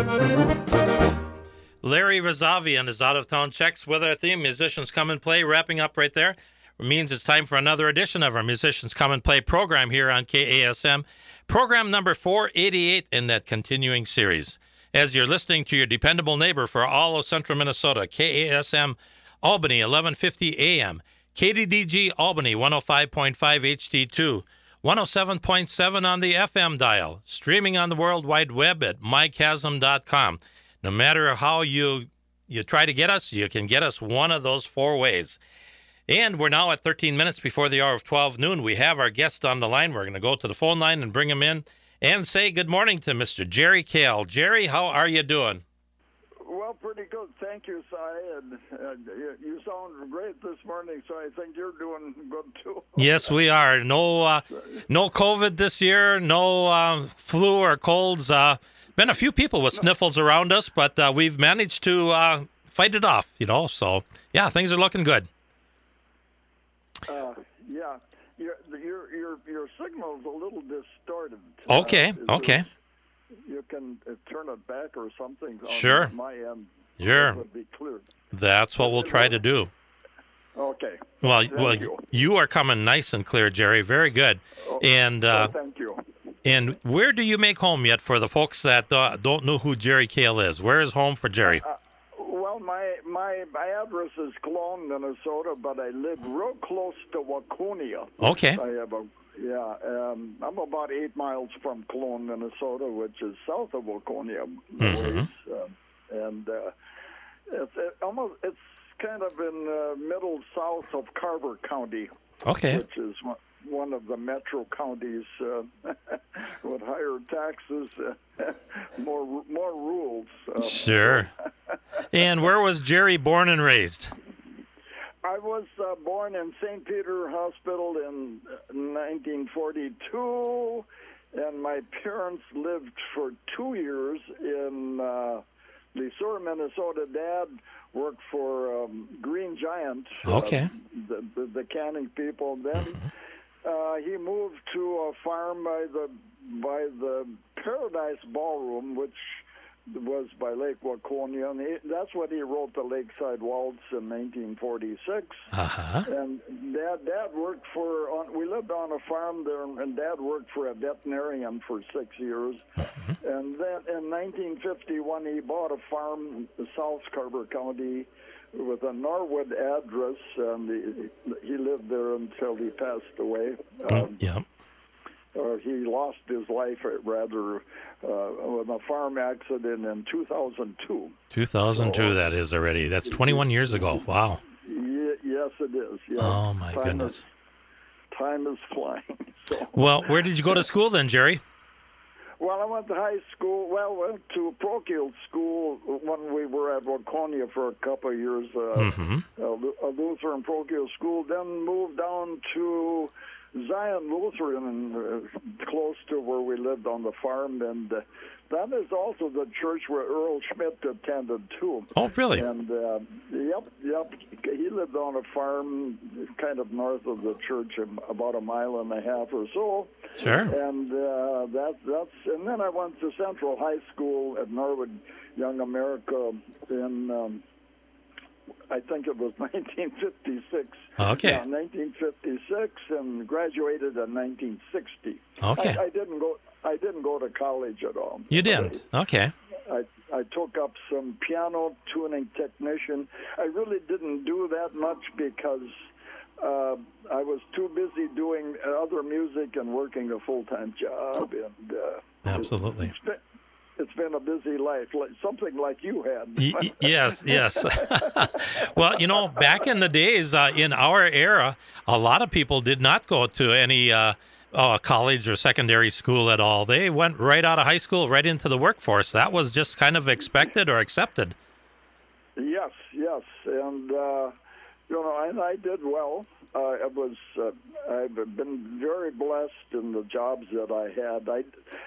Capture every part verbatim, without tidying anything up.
Larry Razavi and his out-of-town checks with our theme, Musicians Come and Play, wrapping up right there. It means it's time for another edition of our Musicians Come and Play program here on K A S M, program number four eighty-eight in that continuing series. As you're listening to your dependable neighbor for all of central Minnesota, K A S M Albany, eleven fifty A M, K D D G Albany, one oh five point five H D two, one oh seven point seven on the F M dial, streaming on the World Wide Web at my chasm dot com. No matter how you you try to get us, you can get us one of those four ways. And we're now at thirteen minutes before the hour of twelve noon. We have our guest on the line. We're going to go to the phone line and bring him in and say good morning to Mister Jerry Kale. Jerry, how are you doing? Well, pretty good. Thank you, Si. And, and you, you sound great this morning, so I think you're doing good, too. Yes, we are. No uh, no COVID this year, no uh, flu or colds. Uh Been a few people with sniffles around us, but uh, we've managed to uh, fight it off, you know. So, yeah, things are looking good. Uh, yeah, your your your your signal's a little distorted. Okay, uh, okay. You can uh, turn it back or something. Sure. On my end. Sure. It would be clear. That's what we'll try to do. Okay. Well, thank well, you. you are coming nice and clear, Jerry. Very good. Oh, and uh, oh, thank you. And where do you make home yet for the folks that uh, don't know who Jerry Kale is? Where is home for Jerry? Uh, well, my, my my address is Cologne, Minnesota, but I live real close to Waconia. Okay. I have a yeah. Um, I'm about eight miles from Cologne, Minnesota, which is south of Waconia. Mm-hmm. Uh, and uh, it's it almost it's kind of in uh, middle south of Carver County. Okay. Which is one. one of the metro counties uh, with higher taxes, uh, more more rules. Uh, sure. And where was Jerry born and raised? I was uh, born in Saint Peter Hospital in nineteen forty-two, and my parents lived for two years in uh, Leesore, Minnesota. Dad worked for um, Green Giant, okay. uh, the, the, the canning people. Then Uh, he moved to a farm by the by the Paradise Ballroom, which was by Lake Waconia, and he, that's what he wrote the Lakeside Waltz in nineteen forty-six. Uh-huh. And Dad, Dad worked for. On, we lived on a farm there, and Dad worked for a veterinarian for six years. Mm-hmm. And then in nineteen fifty-one, he bought a farm in South Carver County with a Norwood address, and he, he lived there until he passed away. Um, yeah. Or he lost his life, rather, uh, in a farm accident in two thousand two. two thousand two, so, that is already. That's twenty-one years ago. Wow. Y- yes, it is. Yeah. Oh, my time goodness. Is, time is flying. So. Well, where did you go to school then, Jerry? Well, I went to high school. Well, went to parochial school when we were at Waconia for a couple of years, uh, mm-hmm. a Lutheran parochial school. Then moved down to Zion Lutheran, uh, close to where we lived on the farm, and uh, that is also the church where Earl Schmidt attended too. Oh, really? And uh, yep, yep, he lived on a farm kind of north of the church, about a mile and a half or so. Sure. And uh, that that's and then I went to Central High School at Norwood Young America in. Um, I think it was nineteen fifty-six. Okay. Yeah, nineteen fifty-six, and graduated in nineteen sixty. Okay. I, I didn't go. I didn't go to college at all. You didn't? I, okay. I I took up some piano tuning technician. I really didn't do that much because uh, I was too busy doing other music and working a full-time job. And uh, absolutely. It's been, it's been a busy life, like something like you had. y- yes, yes. Well, you know, back in the days, uh, in our era, a lot of people did not go to any uh, uh, college or secondary school at all. They went right out of high school, right into the workforce. That was just kind of expected or accepted. Yes, yes, and uh, you know, and I did well. Uh, I was, uh, I've been very blessed in the jobs that I had. I.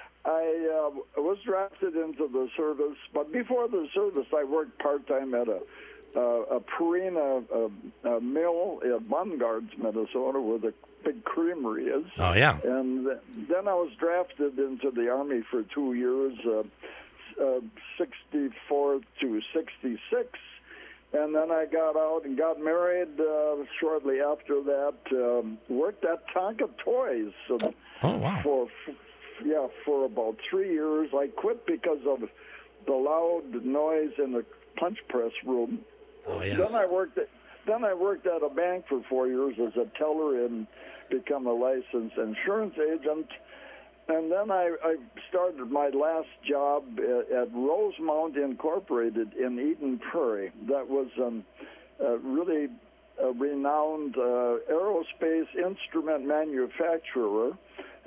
I uh, was drafted into the service, but before the service, I worked part-time at a uh, a Purina a, a mill in Bungards, Minnesota, where the big creamery is. Oh, yeah. And then I was drafted into the Army for two years, uh, uh, sixty-four to sixty-six. And then I got out and got married uh, shortly after that. Um, worked at Tonka Toys. Uh, oh, wow. For, yeah, for about three years. I quit because of the loud noise in the punch press room. Oh, yes. Then I worked at, then I worked at a bank for four years as a teller and become a licensed insurance agent. And then I, I started my last job at, at Rosemount Incorporated in Eden Prairie. That was um, a really a renowned uh, aerospace instrument manufacturer.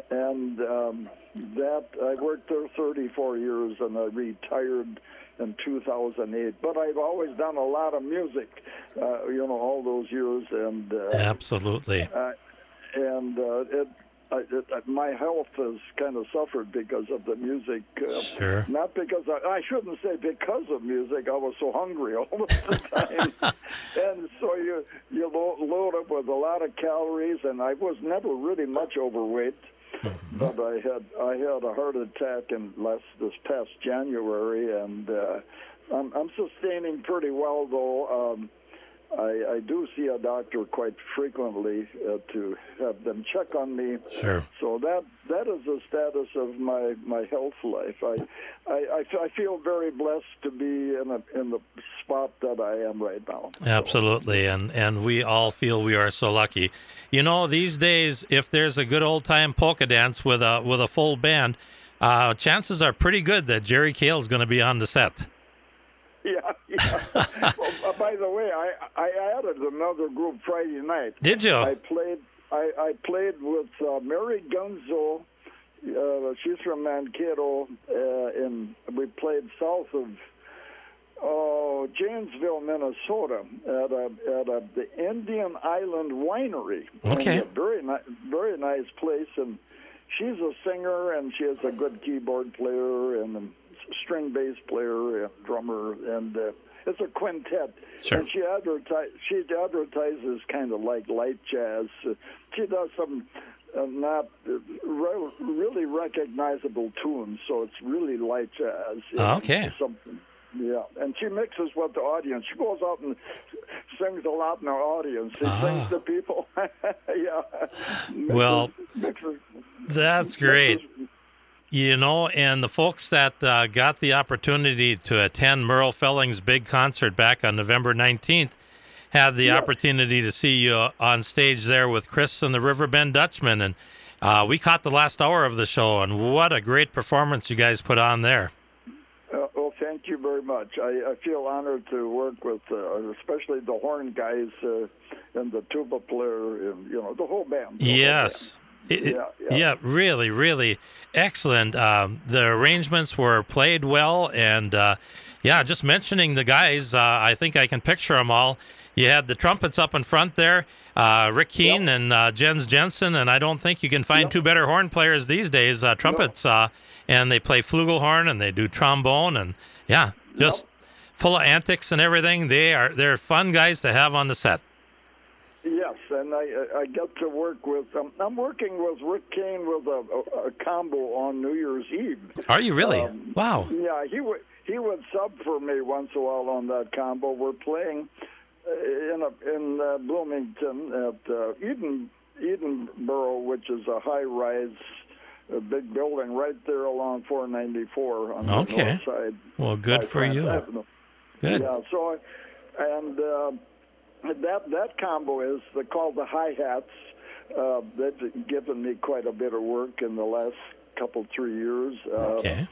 And um, that I worked there thirty-four years, and I retired in two thousand eight. But I've always done a lot of music, uh, you know, all those years. And uh, Absolutely. Uh, and uh, it. I, it, my health has kind of suffered because of the music. Uh, sure. Not because I, I shouldn't say because of music. I was so hungry all the time, and so you you lo- load up with a lot of calories. And I was never really much overweight, mm-hmm. but I had I had a heart attack in last this past January, and uh, I'm, I'm sustaining pretty well though. Um, I, I do see a doctor quite frequently uh, to have them check on me. Sure. So that that is the status of my, my health life. I, I, I feel very blessed to be in a, in the spot that I am right now. Absolutely, So. and and we all feel we are so lucky. You know, these days, if there's a good old time polka dance with a with a full band, uh, chances are pretty good that Jerry Cale is going to be on the set. Yeah, yeah. Well, uh, by the way, I, I added another group Friday night. Did you? I played I, I played with uh, Mary Gunzo. Uh, she's from Mankato, uh, and we played south of oh, Janesville, Minnesota, at a at a the Indian Island Winery. Okay. And a very ni- very nice place, and she's a singer, and she has a good keyboard player and a string bass player and drummer, and uh, it's a quintet. Sure. And she advertise she advertises kind of like light jazz. Uh, she does some uh, not uh, re- really recognizable tunes, so it's really light jazz. Okay. Something. Yeah, and she mixes with the audience. She goes out and sings a lot in the audience. She Ah. sings to people. Yeah. Mixes, Well, mixes, that's great. mixes, You know, and the folks that uh, got the opportunity to attend Merle Felling's big concert back on November nineteenth had the Yes. opportunity to see you on stage there with Chris and the Riverbend Dutchman. And uh, we caught the last hour of the show, and what a great performance you guys put on there. Uh, well, thank you very much. I, I feel honored to work with, uh, especially the horn guys uh, and the tuba player, and you know the whole band. The Yes. Whole band. It, it, Yeah, yeah. yeah, really, really excellent. Um, the arrangements were played well, and uh, yeah, just mentioning the guys, uh, I think I can picture them all. You had the trumpets up in front there, uh, Rick Keane Yep. and uh, Jens Jensen, and I don't think you can find Yep. two better horn players these days. Uh, trumpets, uh, and they play flugelhorn and they do trombone, and yeah, just Yep. full of antics and everything. They are they're fun guys to have on the set. Yes, and I I get to work with. Um, I'm working with Rick Kane with a, a, a combo on New Year's Eve. Are you really? Um, Wow. Yeah, he would he would sub for me once in a while on that combo. We're playing uh, in a, in uh, Bloomington at uh, Eden Edenboro, which is a high rise, a big building right there along four ninety-four on Okay. the north side. Well, good by for France you. Avenue. Good. Yeah. So, and uh, that that combo is the, called the hi hats. Uh, they've given me quite a bit of work in the last couple three years. Uh, Okay.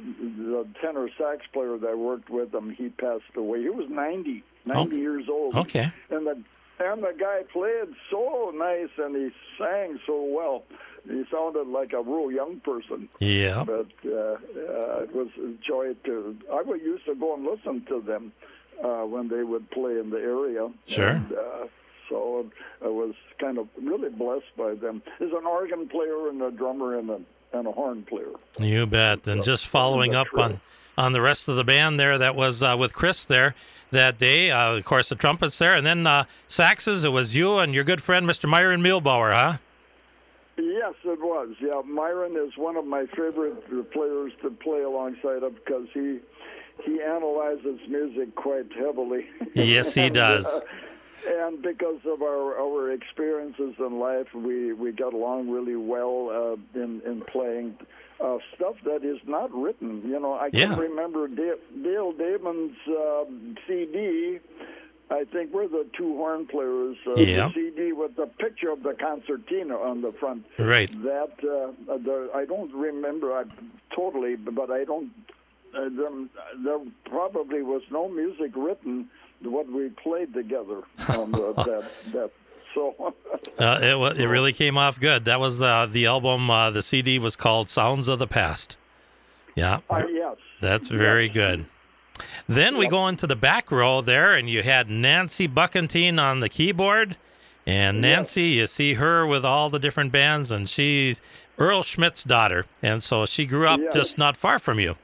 The tenor sax player that I worked with him, he passed away. He was ninety, ninety Okay. years old. Okay. And the and the guy played so nice, and he sang so well. He sounded like a real young person. Yeah. But uh, uh, it was a joy to. I would used to go and listen to them uh, when they would play in the area. Sure. And, uh, so I was kind of really blessed by them. There's an organ player and a drummer and a and a horn player. You bet. And just following up on, on the rest of the band there, that was uh, with Chris there that day. Uh, of course, the trumpets there, and then uh, saxes. It was you and your good friend, Mister Myron Muehlbauer, huh? Yes, it was. Yeah, Myron is one of my favorite players to play alongside of because he he analyzes music quite heavily. Yes, he and, does. Uh, and because of our, our experiences in life, we, we got along really well uh, in in playing uh, stuff that is not written. You know, I Yeah. can remember Dale, Dale Damon's uh, C D. I think we're the two horn players. Uh, Yeah. The C D with the picture of the concertina on the front. Right. That uh, the, I don't remember I, totally, but I don't. Uh, there, there probably was no music written what we played together on the, that that. So Uh, it wa- it really came off good. That was uh, the album. Uh, the C D was called "Sounds of the Past." Yeah. uh, yes, That's very good. Then we go into the back row there, and you had Nancy Buckentine on the keyboard. And Nancy, you see her with all the different bands, and she's Earl Schmidt's daughter. And so she grew up Yes. just not far from you.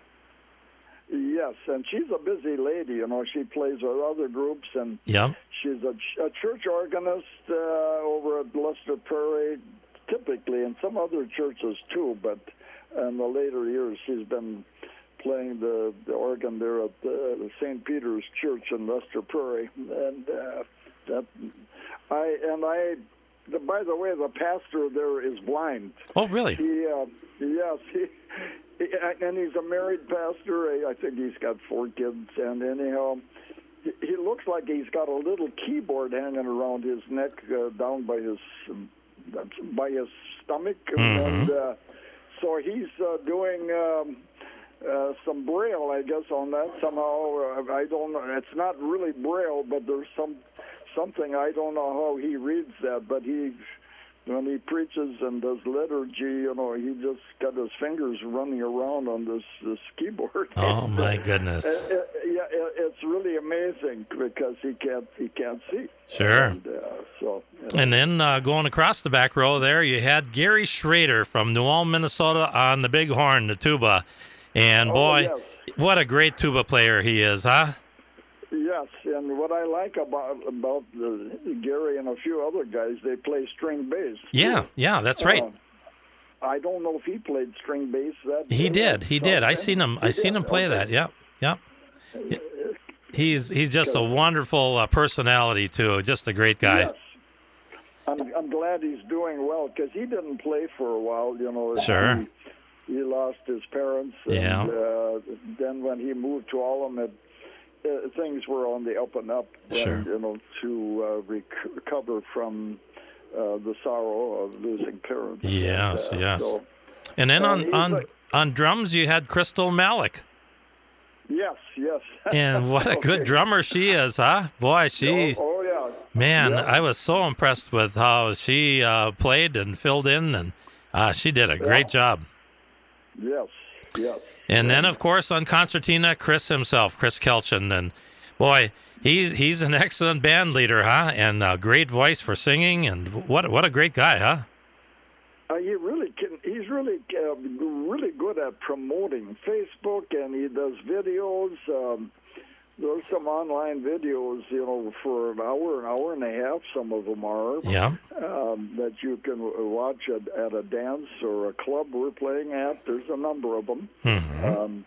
yes, and she's a busy lady. You know, she plays with other groups, and Yeah. she's a, ch- a church organist uh, over at Luster Prairie, typically, and some other churches too. But in the later years, she's been playing the, the organ there at uh, Saint Peter's Church in Luster Prairie, and uh, that I and I. The, by the way, the pastor there is blind. Oh, really? He, uh, yes, he, he, and he's a married pastor. I think he's got four kids, and anyhow, he, he looks like he's got a little keyboard hanging around his neck, uh, down by his um, by his stomach, Mhm. and uh, so he's uh, doing. Um, Uh, some braille, I guess, on that somehow. Uh, I don't know. It's not really braille, but there's some something. I don't know how he reads that, but he, when he preaches and does liturgy, you know, he just got his fingers running around on this, this keyboard. Oh, my goodness. Uh, uh, yeah, it, it's really amazing because he can't he can't see. Sure. And, uh, so. You know. And then uh, going across the back row there, you had Gary Schrader from New Ulm, Minnesota on the big horn, the tuba. And Oh, boy, yes. what a great tuba player he is, huh? Yes, and what I like about about the, Gary and a few other guys, they play string bass. Yeah, yeah, that's right. Uh, I don't know if he played string bass. That He did, he did. I seen him. I He seen did, him play okay. that. Yeah, yeah. He's he's just a wonderful uh, personality too. Just a great guy. Yes. I'm I'm glad he's doing well because he didn't play for a while. You know. Sure. He, he lost his parents, and Yeah. uh, then when he moved to Ulm, it, uh, things were on the up and up. Sure. And, you know, to uh, rec- recover from uh, the sorrow of losing parents. Yes, And, uh, yes. so- And then And on he's on a- on drums, you had Crystal Malik. yes, yes. And what a good Okay. drummer she is, huh? Boy, she, Oh, oh, yeah. man, Yeah. I was so impressed with how she uh, played and filled in, and uh, she did a great job. Yes, yes. And then, of course, on concertina, Chris himself, Chris Kelchin, and boy, he's he's an excellent band leader, huh? And a great voice for singing, and what what a great guy, huh? Uh, he really can. He's really uh, really good at promoting Facebook, and he does videos. Um, there's some online videos, you know, for an hour, an hour and a half. Some of them are Yeah, um, that you can watch at, at a dance or a club we're playing at. There's a number of them. hmm Um,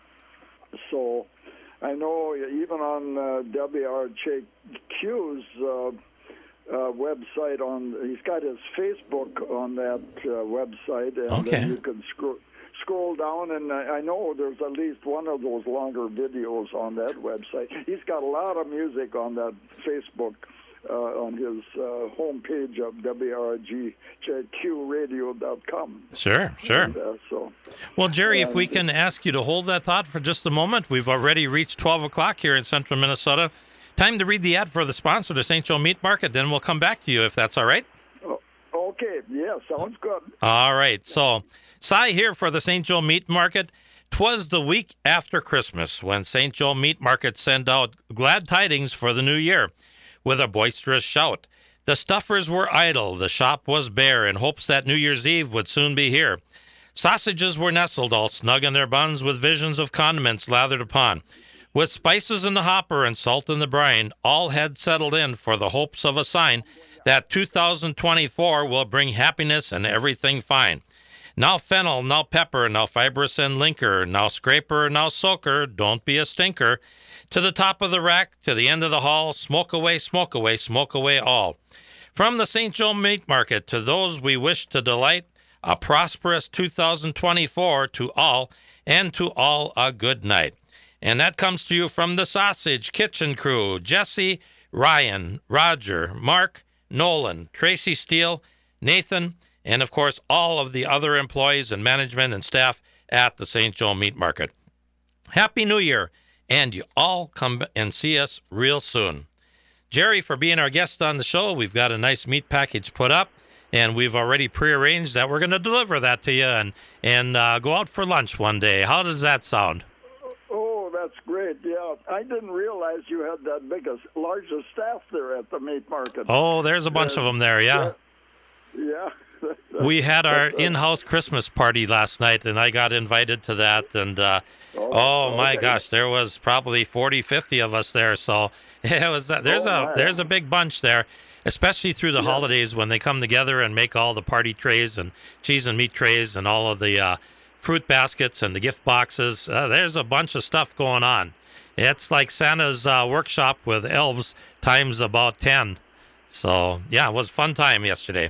so I know even on uh, W R J Q's uh, uh, website, on he's got his Facebook on that uh, website, and Okay. then you can scroll scroll down, and I I know there's at least one of those longer videos on that website. He's got a lot of music on that Facebook. Uh, on his uh, homepage of W R J Q radio dot com. sure, sure. And, uh, so, Well, Jerry, if we and- can ask you to hold that thought for just a moment. We've already reached twelve o'clock here in central Minnesota. Time to read the ad for the sponsor, the Saint Joe Meat Market, then we'll come back to you if that's all right. oh, okay, yeah, sounds good. All right. So, Cy here for the Saint Joe Meat Market. 'Twas the week after Christmas when Saint Joe Meat Market sent out glad tidings for the new year with a boisterous shout. The stuffers were idle, the shop was bare, in hopes that New Year's Eve would soon be here. Sausages were nestled all snug in their buns, with visions of condiments lathered upon. With spices in the hopper and salt in the brine, all had settled in for the hopes of a sign that two thousand twenty-four will bring happiness and everything fine. Now fennel, now pepper, now fibrous and linker, now scraper, now soaker, don't be a stinker. To the top of the rack, to the end of the hall, smoke away, smoke away, smoke away all. From the Saint Joe Meat Market to those we wish to delight, a prosperous two thousand twenty-four to all, and to all a good night. And that comes to you from the Sausage Kitchen crew, Jesse, Ryan, Roger, Mark, Nolan, Tracy Steele, Nathan, and of course all of the other employees and management and staff at the Saint Joe Meat Market. Happy New Year, and you all come and see us real soon. Jerry, for being our guest on the show, we've got a nice meat package put up, and we've already prearranged that we're going to deliver that to you and, and uh, go out for lunch one day. How does that sound? Oh, that's great. Yeah, I didn't realize you had that big, a larger staff there at the meat market. Oh, there's a bunch uh, of them there, yeah. Yeah. yeah. We had our in-house Christmas party last night, and I got invited to that. And, uh, oh, oh, my okay. gosh, there was probably forty, fifty of us there. So it was. Uh, there's oh, a there's a big bunch there, especially through the yeah. holidays when they come together and make all the party trays and cheese and meat trays and all of the uh, fruit baskets and the gift boxes. Uh, there's a bunch of stuff going on. It's like Santa's uh, workshop with elves times about ten. So, yeah, it was a fun time yesterday.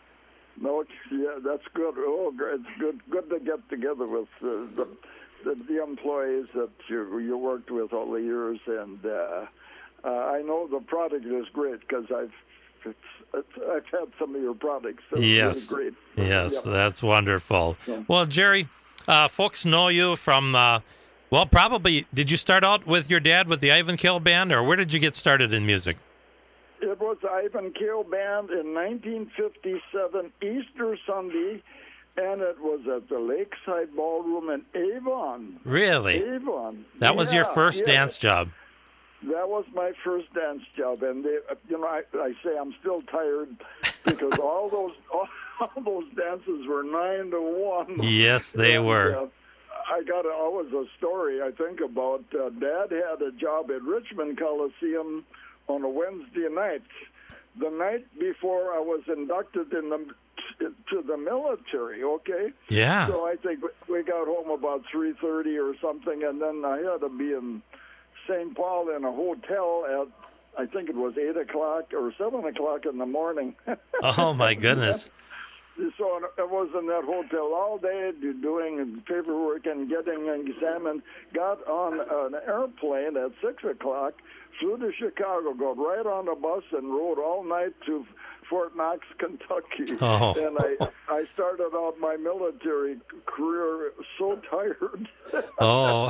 No, yeah, that's good. Oh, it's good. Good to get together with uh, the, the the employees that you you worked with all the years, and uh, uh, I know the product is great because I've it's, it's, I've had some of your products. So yes, it's really great. Yes, yeah. That's wonderful. Yeah. Well, Jerry, uh, folks know you from uh, well, probably. Did you start out with your dad with the Ivan Kale Band, or where did you get started in music? It was Ivan Kale Band in nineteen fifty-seven, Easter Sunday, and it was at the Lakeside Ballroom in Avon. Really? Avon. That yeah, was your first yeah. dance job? That was my first dance job, and they, you know, I, I say I'm still tired because all those all, all those dances were nine to one. Yes, they and, were. Uh, I got a, always a story I think about. Uh, Dad had a job at Richmond Coliseum on a Wednesday night, the night before I was inducted in the to the military. Okay. Yeah. So I think we got home about three thirty or something, and then I had to be in Saint Paul in a hotel at I think it was eight o'clock or seven o'clock in the morning. Oh my goodness. So I was in that hotel all day doing paperwork and getting examined. Got on an airplane at six o'clock, flew to Chicago, got right on the bus, and rode all night to Fort Knox, Kentucky. Oh. And I I started out my military career so tired. Oh.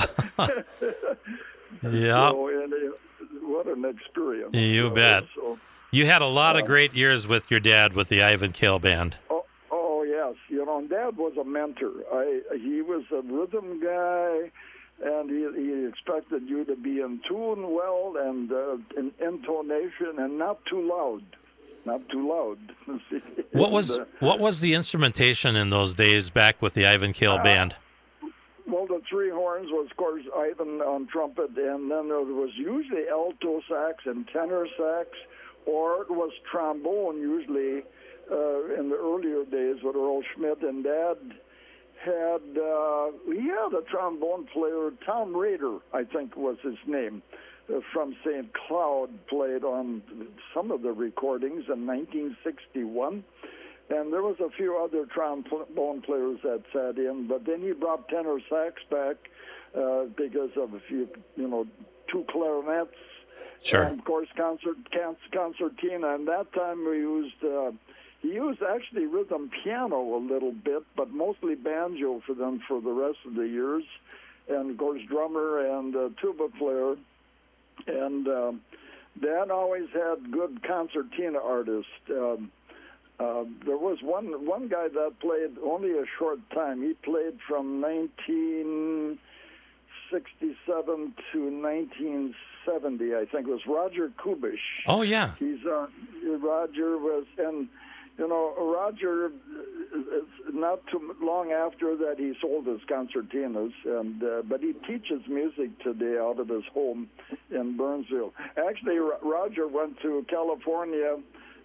Yeah. So, and, uh, what an experience. You so, bet. So, you had a lot uh, of great years with your dad with the Ivan Kale Band. Oh, oh yes. You know, and Dad was a mentor. I He was a rhythm guy, and he, he expected you to be in tune well and uh, in intonation and not too loud. Not too loud. What was and, uh, what was the instrumentation in those days back with the Ivan Kale uh, Band? Well, the three horns was, of course, Ivan on trumpet, and then there was usually alto sax and tenor sax, or it was trombone usually uh, in the earlier days with Earl Schmidt. And Dad had uh, he had a trombone player, Tom Rader, I think was his name, uh, from Saint Cloud, played on some of the recordings in nineteen sixty-one. And there was a few other trombone players that sat in, but then he brought tenor sax back uh, because of a few, you know, two clarinets. Sure. And, of course, concert, concertina. And that time we used, uh, he used actually rhythm piano a little bit, but mostly banjo for them for the rest of the years. And, of course, drummer and uh, tuba player. And uh, Dad always had good concertina artists. Um, Uh, there was one one guy that played only a short time. He played from nineteen sixty-seven to nineteen seventy, I think. It was Roger Kubish. Oh, yeah. He's uh, Roger was, and you know, Roger, not too long after that, he sold his concertinas, and uh, but he teaches music today out of his home in Burnsville. Actually, Roger went to California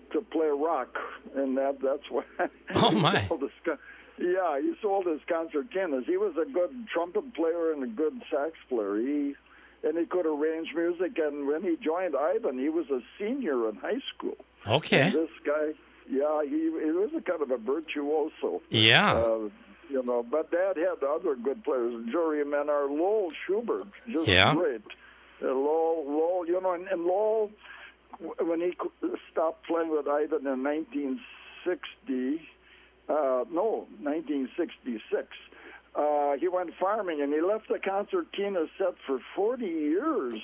to play rock, and that that's why. Oh my! Yeah, he sold his concertinas. He was a good trumpet player and a good sax player. He and he could arrange music. And when he joined Ivan, he was a senior in high school. Okay. And this guy, yeah, he, he was a kind of a virtuoso. Yeah. Uh, you know, but Dad had other good players. Jerry Menard, Lowell Schubert, just yeah. great. Uh, Lowell, Lowell, you know, and, and Lowell, when he stopped playing with Ivan in nineteen sixty, uh, no, nineteen sixty-six, uh, he went farming and he left the concertina set for forty years.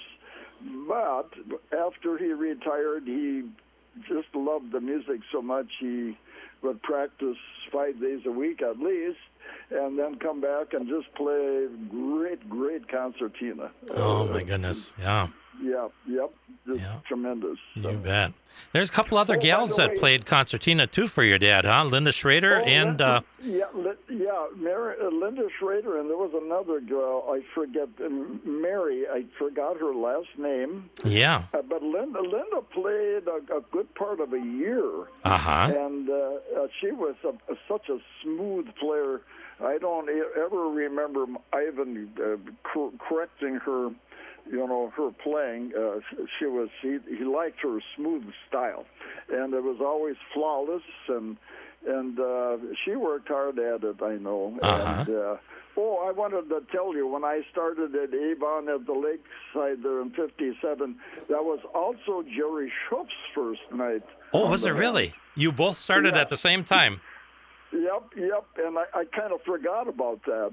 But after he retired, he just loved the music so much he would practice five days a week at least, and then come back and just play great, great concertina. Oh, uh, my goodness. Yeah. Yeah, yep. Just yeah. tremendous. So. You bet. There's a couple other Oh, gals that way, played concertina, too, for your dad, huh? Linda Schrader oh, and... Linda, Uh, yeah, li, yeah Mary, uh, Linda Schrader, and there was another girl, I forget, uh, Mary, I forgot her last name. Yeah. Uh, but Linda Linda played a, a good part of a year. Uh-huh. And uh, uh, she was a, a, such a smooth player. I don't e- ever remember Ivan uh, cor- correcting her, you know, her playing. Uh, she was he, he liked her smooth style, and it was always flawless. And and uh, she worked hard at it, I know. Uh-huh. And, uh, oh, I wanted to tell you, when I started at Avon at the lakeside there in fifty-seven, that was also Jerry Schupf's first night. Oh, was it really? You both started Yeah. at the same time? Yep, yep. And I, I kind of forgot about that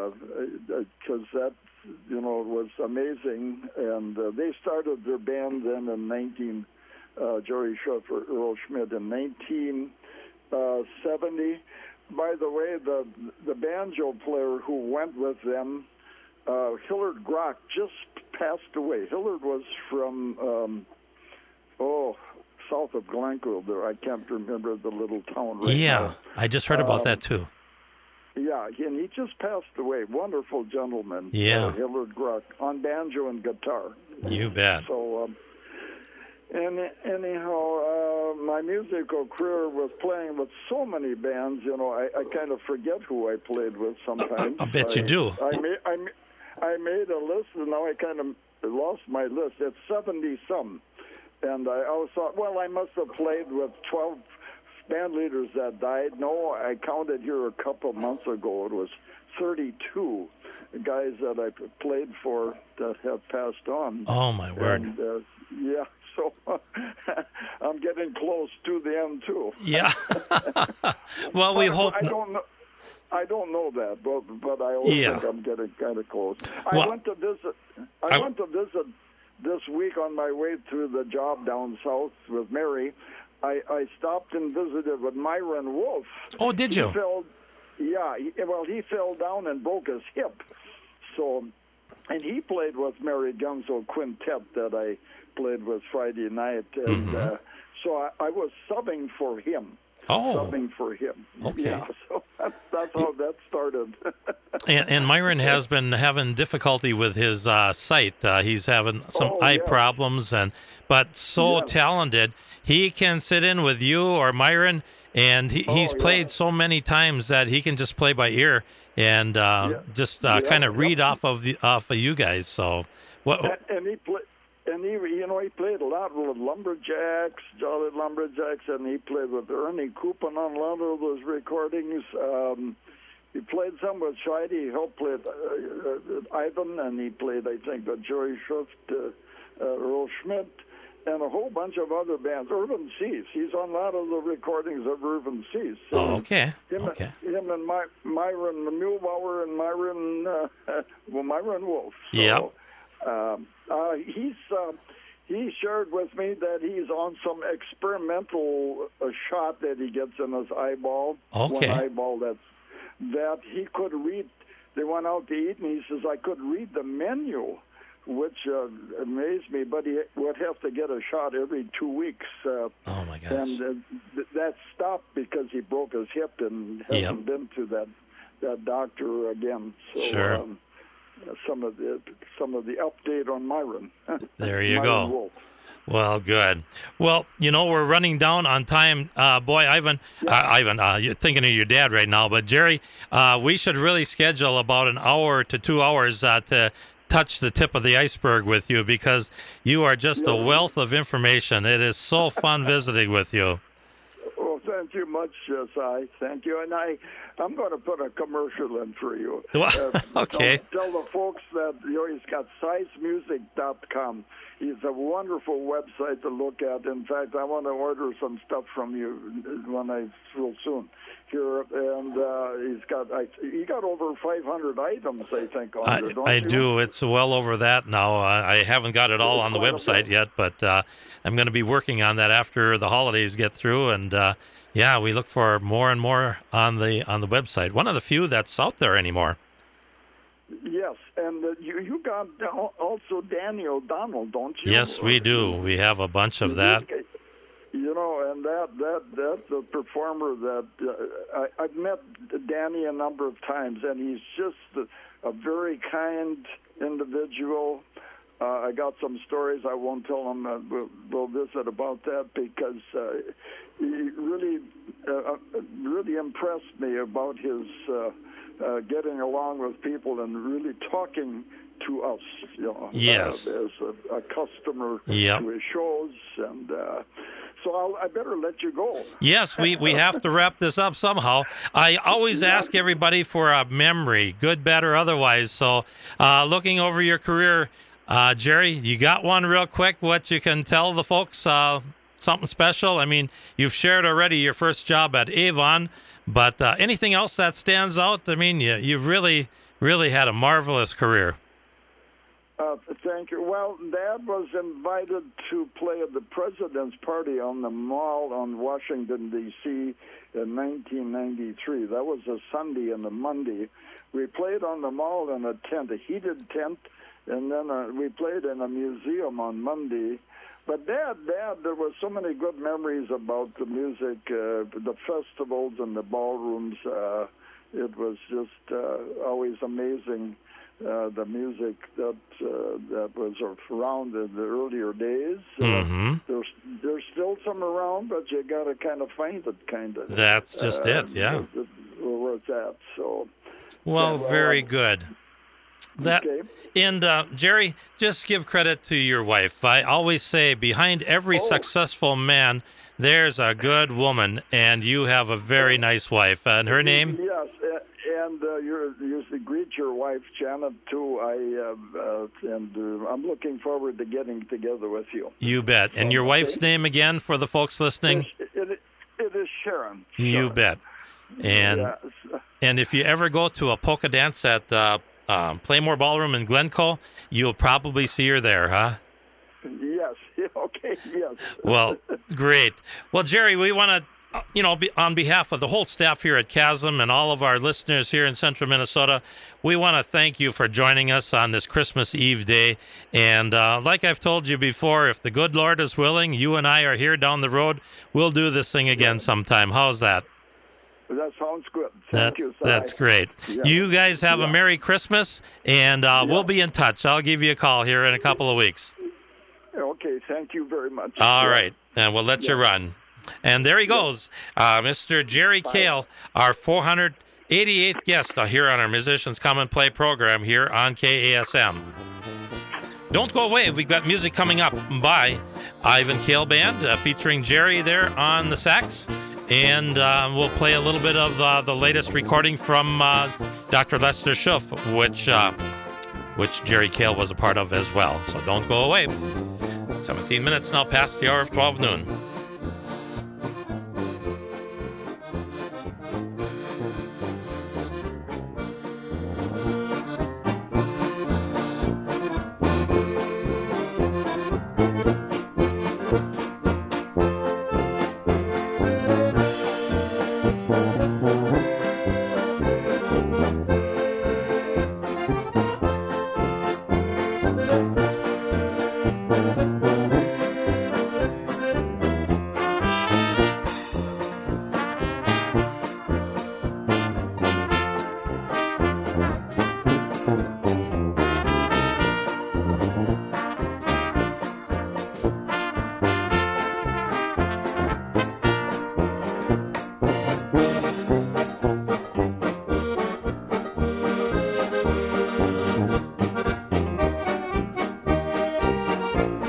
because uh, that, you know, was amazing. And uh, they started their band then in nineteen, uh, Jerry Schupf or Earl Schmidt in nineteen seventy. By the way, the the banjo player who went with them, uh, Hillard Grock, just passed away. Hillard was from, um, oh, south of Glencoe there. I can't remember the little town right yeah, now. I just heard about Um, that, too. Yeah, and he just passed away. Wonderful gentleman. Yeah. Uh, Hillard Grock, on banjo and guitar. You bet. So, um, and anyhow, uh, my musical career was playing with so many bands. You know, I, I kind of forget who I played with sometimes. I bet you I- do. I made, I, ma- I made a list, and now I kind of lost my list. It's seventy-some. And I always thought, well, I must have played with twelve band leaders that died. No, I counted here a couple months ago. It was thirty-two guys that I played for that have passed on. Oh, my word. And, uh, yeah, so I'm getting close to the end, too. Yeah. Well, we But hope... I don't know. I don't know that, but but I always Yeah. think I'm getting kind of close. I Well, went to visit. I, I- went to visit this week on my way to the job down south with Mary. I, I stopped and visited with Myron Wolf. Oh, did He you? fell, yeah, he, well, he fell down and broke his hip. So, and he played with Mary Gunzo Quintet that I played with Friday night. And Mm-hmm. uh, so I, I was subbing for him. Oh, Subbing for him. Okay. Yeah, so that's, that's how that started. and, and Myron has been having difficulty with his uh, sight. Uh, he's having some Oh, eye yes. problems, and but so Yes. talented. He can sit in with you or Myron, and he, he's Oh, yeah. played so many times that he can just play by ear and uh, Yeah. just uh, Yeah, kind of read yep. off of the, off of you guys. So, what? and, and he played, and he, you know, he played a lot with Lumberjacks, Jolly Lumberjacks, and he played with Ernie Koopman on a lot of those recordings. Um, he played some with Scheide. He helped play uh, uh, Ivan, and he played, I think, with Jerry Schupf, uh, uh, Earl Schmidt, and a whole bunch of other bands. Irvin Cease. He's on a lot of the recordings of Irvin Cease. Oh, okay. Him, Okay. him and My, Myron Muehlbauer and Myron, uh, well, Myron Wolf. So, Yep. um, uh, he's uh, he shared with me that he's on some experimental uh, shot that he gets in his eyeball. Okay. One eyeball that's that he could read. They went out to eat, and he says, I could read the menu, which uh, amazed me. But he would have to get a shot every two weeks. Uh, Oh my gosh. and uh, th- that stopped because he broke his hip and hasn't Yep. been to that that doctor again. So, Sure. Um, some of the some of the update on Myron. There you Myron go. Wolf. Well, good. Well, you know, we're running down on time. Uh, boy, Ivan, uh, Ivan, uh, you're thinking of your dad right now, but Jerry, uh, we should really schedule about an hour to two hours uh, to touch the tip of the iceberg with you, because you are just a wealth of information. It is so fun visiting with you. Well, thank you much, uh, Si. Thank you. And I, I'm going to put a commercial in for you. Uh, okay. Tell, tell the folks that you know, he's got size music dot com. He's a wonderful website to look at. In fact, I want to order some stuff from you when I real soon here. And uh, he's got I, he got over five hundred items, I think. On I, there, don't I you? do. It's well over that now. Uh, I haven't got it all on the website yet, but uh, I'm going to be working on that after the holidays get through. And uh, yeah, we look for more and more on the on the website. One of the few that's out there anymore. Yes, and uh, you you got also Danny O'Donnell, don't you? Yes, we do. We have a bunch of that. You know, and that that that's a performer that uh, I, I've met Danny a number of times, and he's just a, a very kind individual. Uh, I got some stories I won't tell them. Uh, we'll, we'll visit about that because uh, he really uh, really impressed me about his. Uh, Uh, getting along with people and really talking to us, you know, yes. uh, as a, a customer yep. to his shows. And uh, so I'll, I better let you go. Yes, we, we have to wrap this up somehow. I always yeah. ask everybody for a memory, good, bad, or otherwise. So uh, looking over your career, uh, Jerry, you got one real quick, what you can tell the folks, uh, something special? I mean, you've shared already your first job at Avon. But uh, anything else that stands out? I mean, you you really, really had a marvelous career. Uh, thank you. Well, Dad was invited to play at the President's Party on the Mall on Washington, D C in nineteen ninety-three. That was a Sunday and a Monday. We played on the Mall in a tent, a heated tent, and then uh, we played in a museum on Monday. But Dad, Dad, there were so many good memories about the music, uh, the festivals and the ballrooms. Uh, it was just uh, always amazing, uh, the music that uh, that was around in the earlier days. Mm-hmm. Uh, there's there's still some around, but you got to kind of find it, kind of. That's just uh, it, yeah. Where it's at. So. Well, yeah, very um, good. That okay. And uh, Jerry, just give credit to your wife. I always say behind every oh. successful man, there's a good woman, and you have a very nice wife. And her name? Yes, and uh, you're, you greet your wife, Janet, too. I uh, uh, and uh, I'm looking forward to getting together with you. You bet. And your okay. wife's name again for the folks listening? It, it, it is Sharon. You Sharon. bet. And yes. and if you ever go to a polka dance at uh, um, Playmore Ballroom in Glencoe, you'll probably see her there, huh? Yes. Okay. Yes. Well, great. Well, Jerry, we want to, you know, be, on behalf of the whole staff here at Chasm and all of our listeners here in Central Minnesota, we want to thank you for joining us on this Christmas Eve day. And uh, like I've told you before, if the good Lord is willing, you and I are here down the road. We'll do this thing again sometime. How's that? That sounds good. Thank that's, you. Si. That's great. Yeah. You guys have yeah. a Merry Christmas, and uh, yeah. we'll be in touch. I'll give you a call here in a couple of weeks. Okay, thank you very much. All yeah. right, and we'll let yeah. you run. And there he goes, uh, Mister Jerry Bye. Kale, our four hundred eighty-eighth guest uh, here on our Musicians Come and Play program here on K A S M. Don't go away. We've got music coming up by Ivan Kale Band uh, featuring Jerry there on the sax. And uh, we'll play a little bit of uh, the latest recording from uh, Doctor Lester Schuff, which uh, which Jerry Kale was a part of as well. So don't go away. seventeen minutes now past the hour of twelve noon.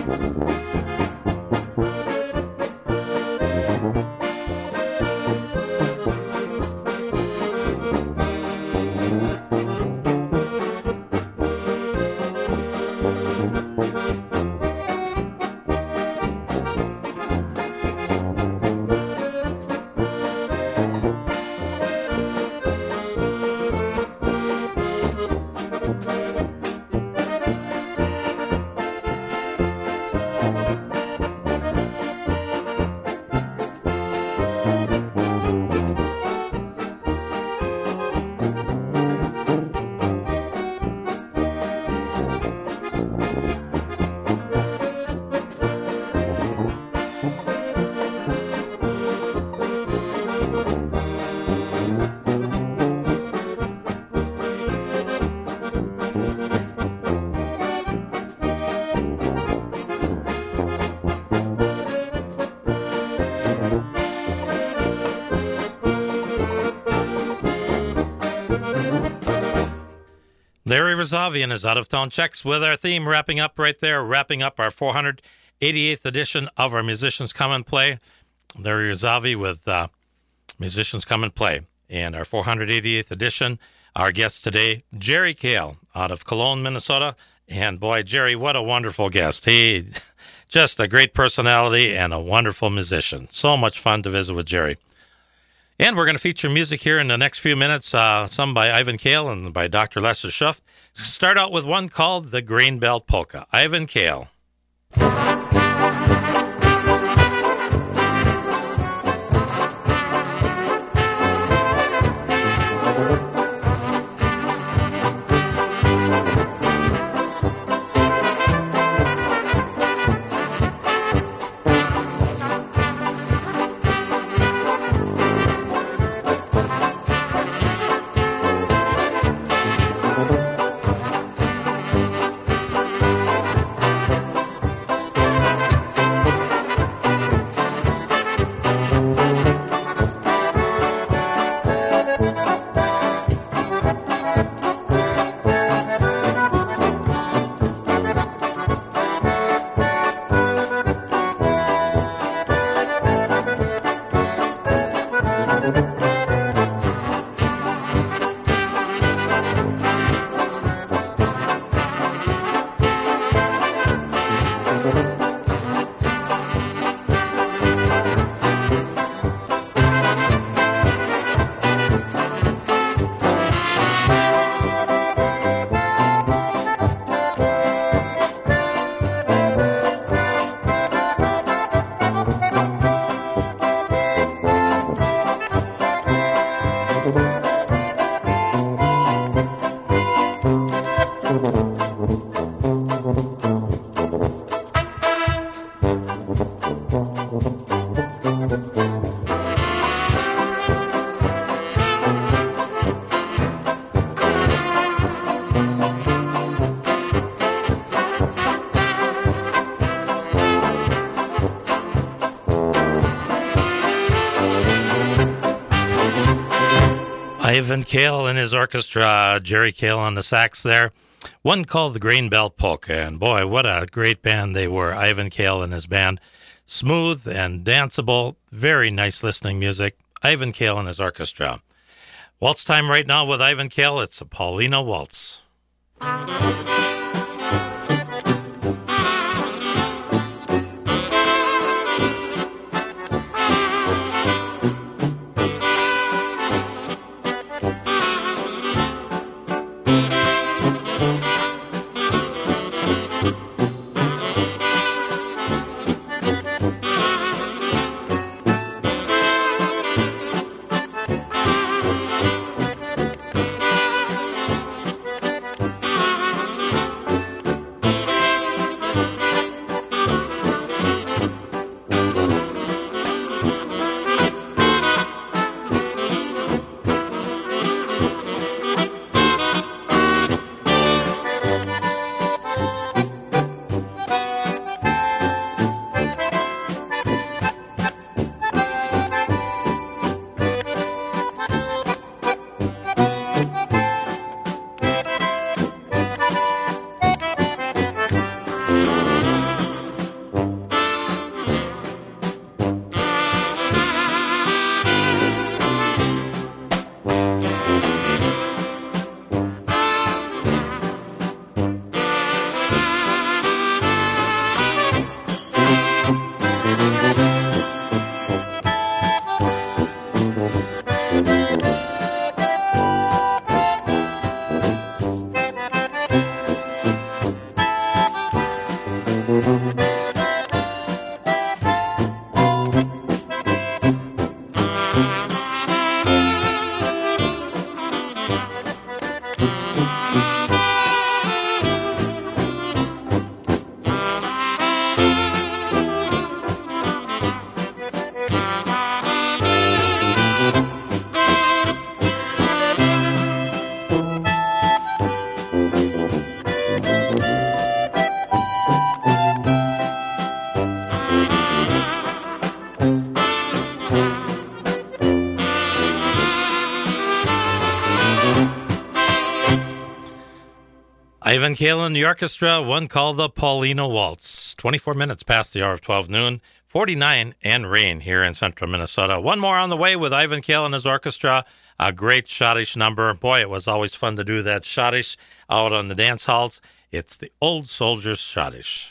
Larry Rosavian is Out of Town Checks with our theme wrapping up right there, wrapping up our four hundred eighty-eighth edition of our Musicians Come and Play. Larry Rosavi with uh, Musicians Come and Play. And our four hundred eighty-eighth edition, our guest today, Jerry Kale, out of Cologne, Minnesota. And boy, Jerry, what a wonderful guest. He just a great personality and a wonderful musician. So much fun to visit with Jerry. And we're going to feature music here in the next few minutes, uh, some by Ivan Kale and by Doctor Lester Schuft. Start out with one called the Grain Belt Polka. Ivan Kale. Ivan Kale and his orchestra, Jerry Kale on the sax there. One called the Grain Belt Polka, and boy, what a great band they were, Ivan Kale and his band. Smooth and danceable, very nice listening music. Ivan Kale and his orchestra. Waltz time right now with Ivan Kale. It's a Paulina Waltz. Ivan Kalen, the orchestra, one called the Paulina Waltz. twenty-four minutes past the hour of twelve noon, forty-nine and rain here in central Minnesota. One more on the way with Ivan Kalen and his orchestra. A great schottish number. Boy, it was always fun to do that schottish out on the dance halls. It's the Old Soldiers Schottish.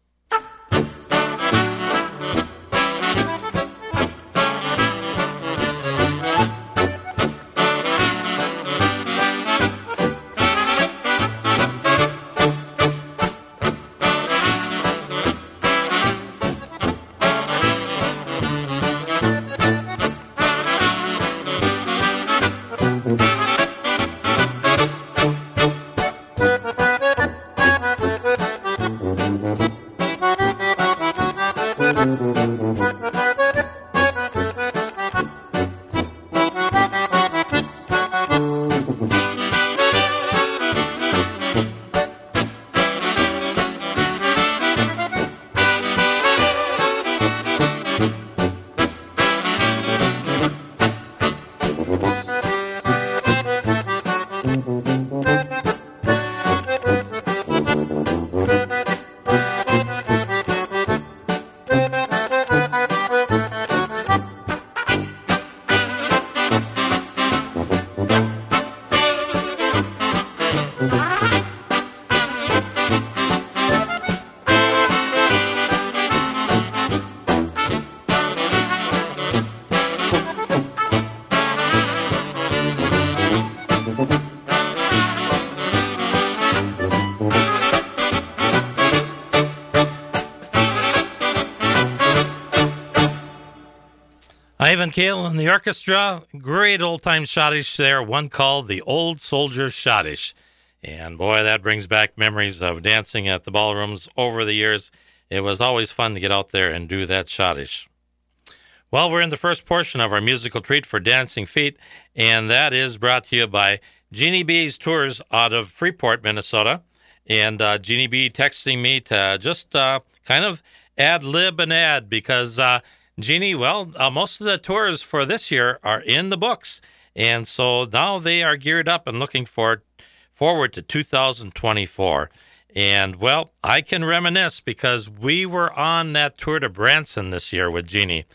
Ivan Kalen and the orchestra, great old-time schottish there, one called the Old Soldier Schottish. And boy, that brings back memories of dancing at the ballrooms over the years. It was always fun to get out there and do that schottish. Well, we're in the first portion of our musical treat for Dancing Feet, and that is brought to you by Jeannie B's Tours out of Freeport, Minnesota. And uh, Jeannie B texting me to just uh, kind of ad-lib an ad because... Uh, Jeannie, well, uh, most of the tours for this year are in the books, and so now they are geared up and looking for forward to two thousand twenty-four. And, well, I can reminisce because we were on that tour to Branson this year with Jeannie,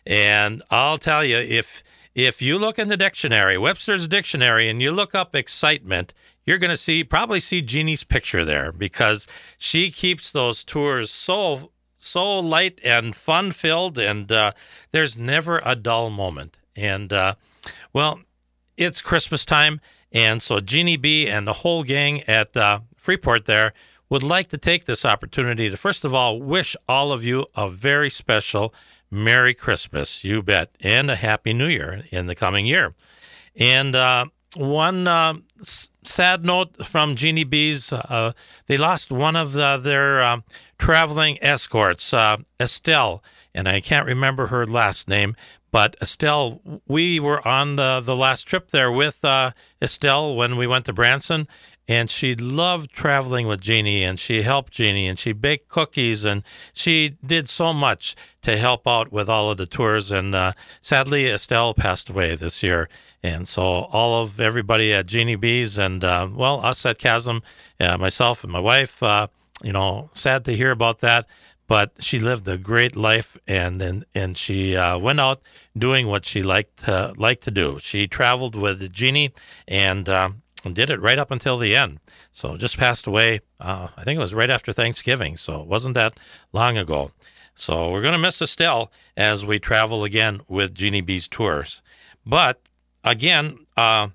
and I'll tell you, if if you look in the dictionary, Webster's Dictionary, and you look up excitement, you're going to see probably see Jeannie's picture there because she keeps those tours so so light and fun-filled, and uh, there's never a dull moment. And, uh, well, it's Christmas time, and so Jeannie B and the whole gang at uh, Freeport there would like to take this opportunity to, first of all, wish all of you a very special Merry Christmas, you bet, and a Happy New Year in the coming year. And uh, one uh, s- sad note from Jeannie B's, uh, they lost one of the, their... Um, traveling escorts, uh, Estelle, and I can't remember her last name, but Estelle, we were on the, the last trip there with uh, Estelle when we went to Branson, and she loved traveling with Jeannie, and she helped Jeannie, and she baked cookies, and she did so much to help out with all of the tours, and uh, sadly, Estelle passed away this year, and so all of everybody at Jeannie B's and, uh, well, us at Chasm, uh, myself and my wife, uh, you know, sad to hear about that, but she lived a great life, and and, and she uh, went out doing what she liked to, liked to do. She traveled with Jeannie and uh, did it right up until the end. So just passed away, uh, I think it was right after Thanksgiving, so it wasn't that long ago. So we're going to miss Estelle as we travel again with Jeannie B's Tours. But, again, uh,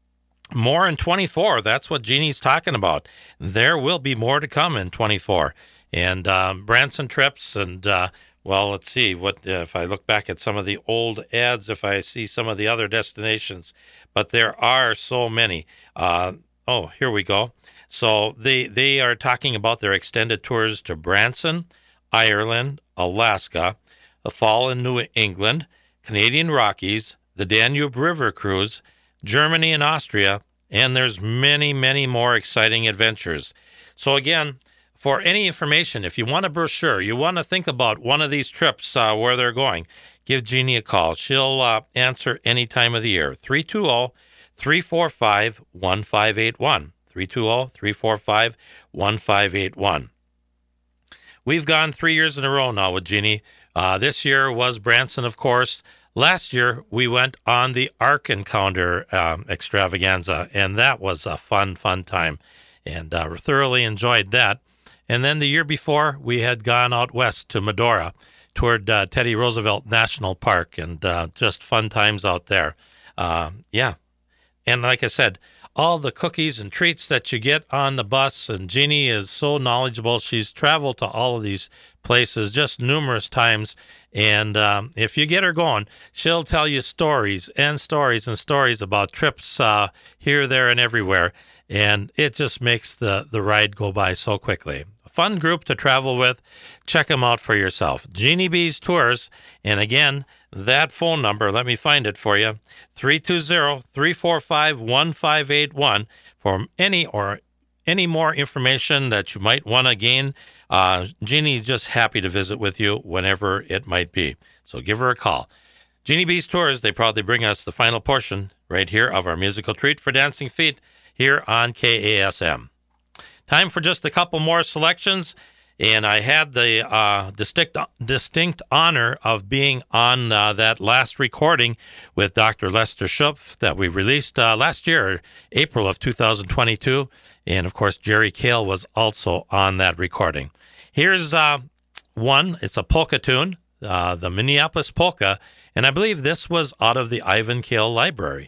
more in twenty-four. That's what Jeannie's talking about. There will be more to come in twenty-four. And um, Branson trips and, uh, well, let's see. what uh, if I look back at some of the old ads, if I see some of the other destinations. But there are so many. Uh, oh, here we go. So they, they are talking about their extended tours to Branson, Ireland, Alaska, the fall in New England, Canadian Rockies, the Danube River Cruise, Germany and Austria, and there's many, many more exciting adventures. So again, for any information, if you want a brochure, you want to think about one of these trips, uh, where they're going, give Jeannie a call. She'll uh, answer any time of the year. three two zero, three four five, one five eight one. three two zero, three four five, one five eight one. We've gone three years in a row now with Jeannie. Uh, this year was Branson, of course. Last year, we went on the Ark Encounter um, extravaganza, and that was a fun, fun time, and uh, thoroughly enjoyed that. And then the year before, we had gone out west to Medora, toward uh, Teddy Roosevelt National Park, and uh, just fun times out there. Uh, yeah. And like I said, all the cookies and treats that you get on the bus, and Jeannie is so knowledgeable. She's traveled to all of these places just numerous times, and um, if you get her going, she'll tell you stories and stories and stories about trips uh, here, there, and everywhere, and it just makes the, the ride go by so quickly. A fun group to travel with. Check them out for yourself. Jeannie B's Tours, and again, that phone number, let me find it for you, three two zero, three four five, one five eight one for any or any more information that you might want to gain. Uh, Jeannie's just happy to visit with you whenever it might be. So give her a call. Jeannie B's Tours, they proudly bring us the final portion right here of our musical treat for Dancing Feet here on K A S M. Time for just a couple more selections. And I had the uh, distinct, distinct honor of being on uh, that last recording with Doctor Lester Schupf that we released uh, last year, April of two thousand twenty-two. And, of course, Jerry Kale was also on that recording. Here's uh, one. It's a polka tune, uh, the Minneapolis Polka. And I believe this was out of the Ivan Kale Library.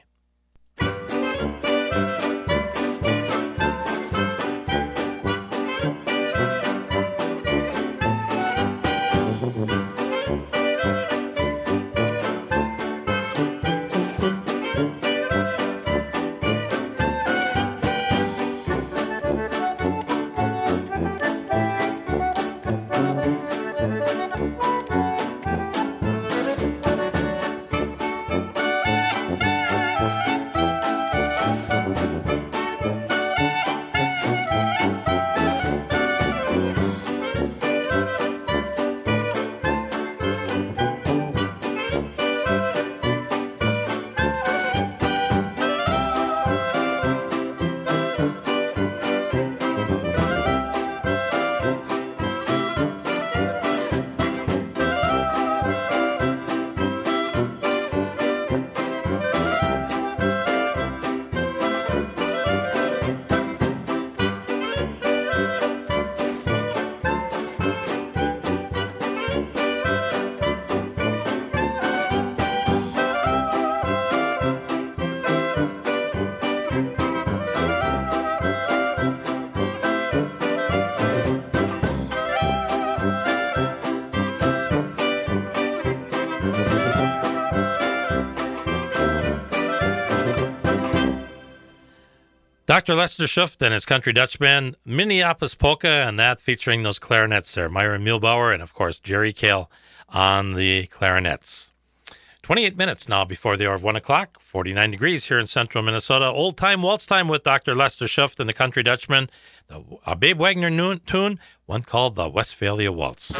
Doctor Lester Schupf and his Country Dutch Band, Minneapolis Polka, and that featuring those clarinets there, Myron Muehlbauer and, of course, Jerry Kale on the clarinets. twenty-eight minutes now before the hour of one o'clock, forty-nine degrees here in central Minnesota. Old time waltz time with Doctor Lester Schupf and the Country Dutchman, the, a Babe Wagner noon, tune, one called the Westphalia Waltz.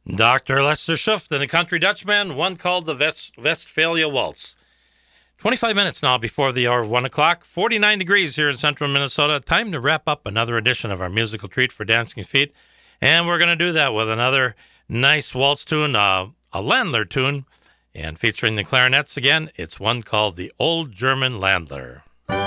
Doctor Lester Schuft and the Country Dutchman, one called the West- Westphalia Waltz. twenty-five minutes now before the hour of one o'clock, forty-nine degrees here in central Minnesota. Time to wrap up another edition of our musical treat for dancing feet. And we're going to do that with another nice waltz tune, uh, a Landler tune. And featuring the clarinets again, it's one called the Old German Landler.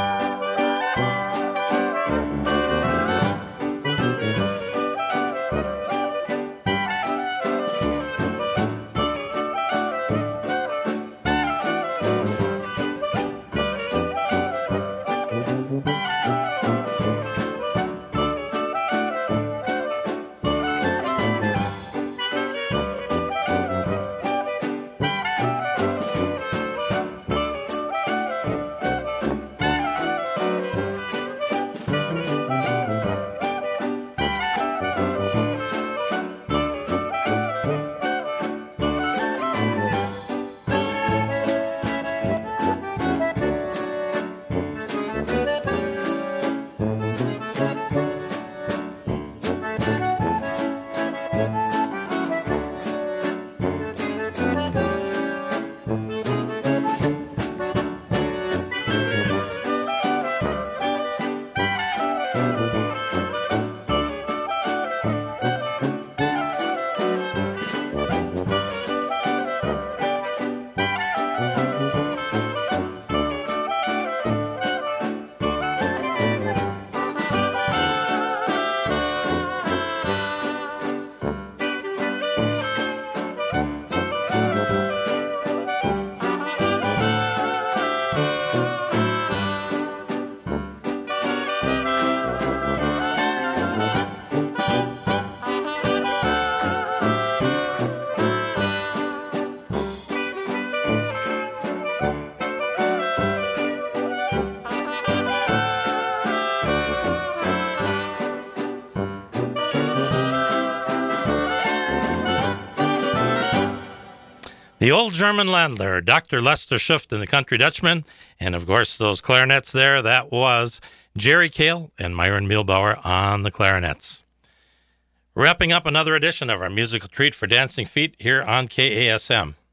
The Old German Landler, Doctor Lester Schuft and the Country Dutchman, and of course those clarinets there, that was Jerry Kale and Myron Mielbauer on the clarinets. Wrapping up another edition of our musical treat for dancing feet here on K A S M.